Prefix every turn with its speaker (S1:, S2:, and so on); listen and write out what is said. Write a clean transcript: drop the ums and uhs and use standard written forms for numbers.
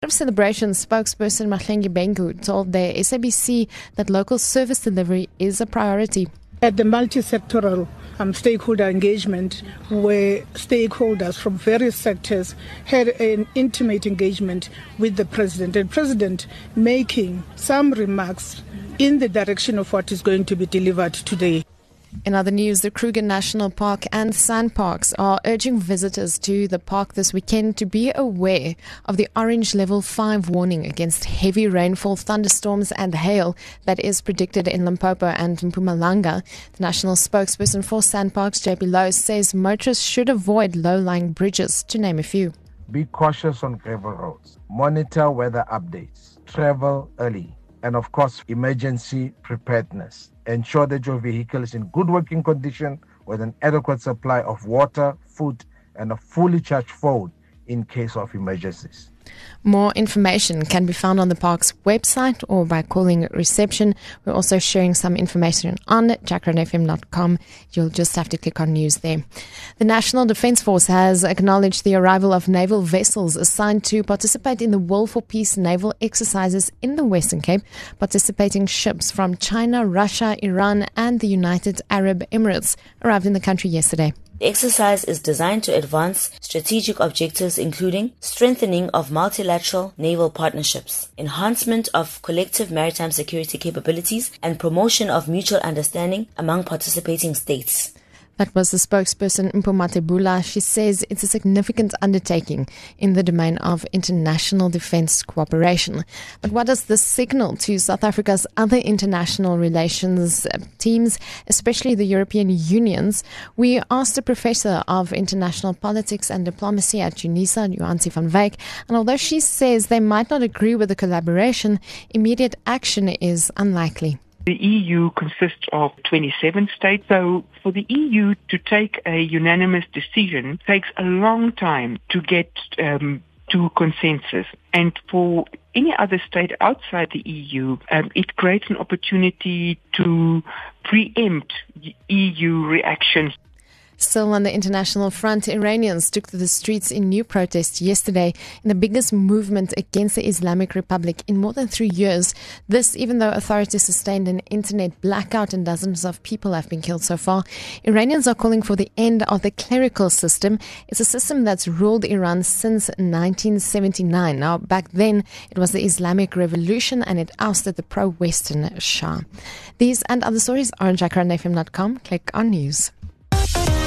S1: Of celebration, spokesperson Mahlengi Bengu told the SABC that local service delivery is a priority.
S2: At the multi-sectoral stakeholder engagement, where stakeholders from various sectors had an intimate engagement with the President, and President making some remarks in the direction of what is going to be delivered today.
S1: In other news, the Kruger National Park and SANParks are urging visitors to the park this weekend to be aware of the orange level 5 warning against heavy rainfall, thunderstorms and hail that is predicted in Limpopo and Mpumalanga. The national spokesperson for SANParks, JP Lowe, says motorists should avoid low-lying bridges, to name a few.
S3: Be cautious on gravel roads. Monitor weather updates. Travel early. And of course, emergency preparedness. Ensure that your vehicle is in good working condition with an adequate supply of water, food, and a fully charged phone in case of emergencies.
S1: More information can be found on the park's website or by calling reception. We're also sharing some information on jackranfm.com. You'll just have to click on news there. The National Defence Force has acknowledged the arrival of naval vessels assigned to participate in the Will for Peace naval exercises in the Western Cape. Participating ships from China, Russia, Iran and the United Arab Emirates arrived in the country yesterday.
S4: The exercise is designed to advance strategic objectives including strengthening of multilateral naval partnerships, enhancement of collective maritime security capabilities, and promotion of mutual understanding among participating states.
S1: That was the spokesperson, Mpho Matebula. She says it's a significant undertaking in the domain of international defense cooperation. But what does this signal to South Africa's other international relations teams, especially the European Union's? We asked a professor of international politics and diplomacy at UNISA, Johansi van Wyk, and although she says they might not agree with the collaboration, immediate action is unlikely.
S5: The EU consists of 27 states, so for the EU to take a unanimous decision takes a long time to get to consensus. And for any other state outside the EU, it creates an opportunity to preempt EU reactions.
S1: Still on the international front, Iranians took to the streets in new protest yesterday in the biggest movement against the Islamic Republic in more than 3 years. This, even though authorities sustained an internet blackout and dozens of people have been killed so far. Iranians are calling for the end of the clerical system. It's a system that's ruled Iran since 1979. Now, back then, it was the Islamic Revolution and it ousted the pro-Western Shah. These and other stories are on jackranfm.com. Click on news.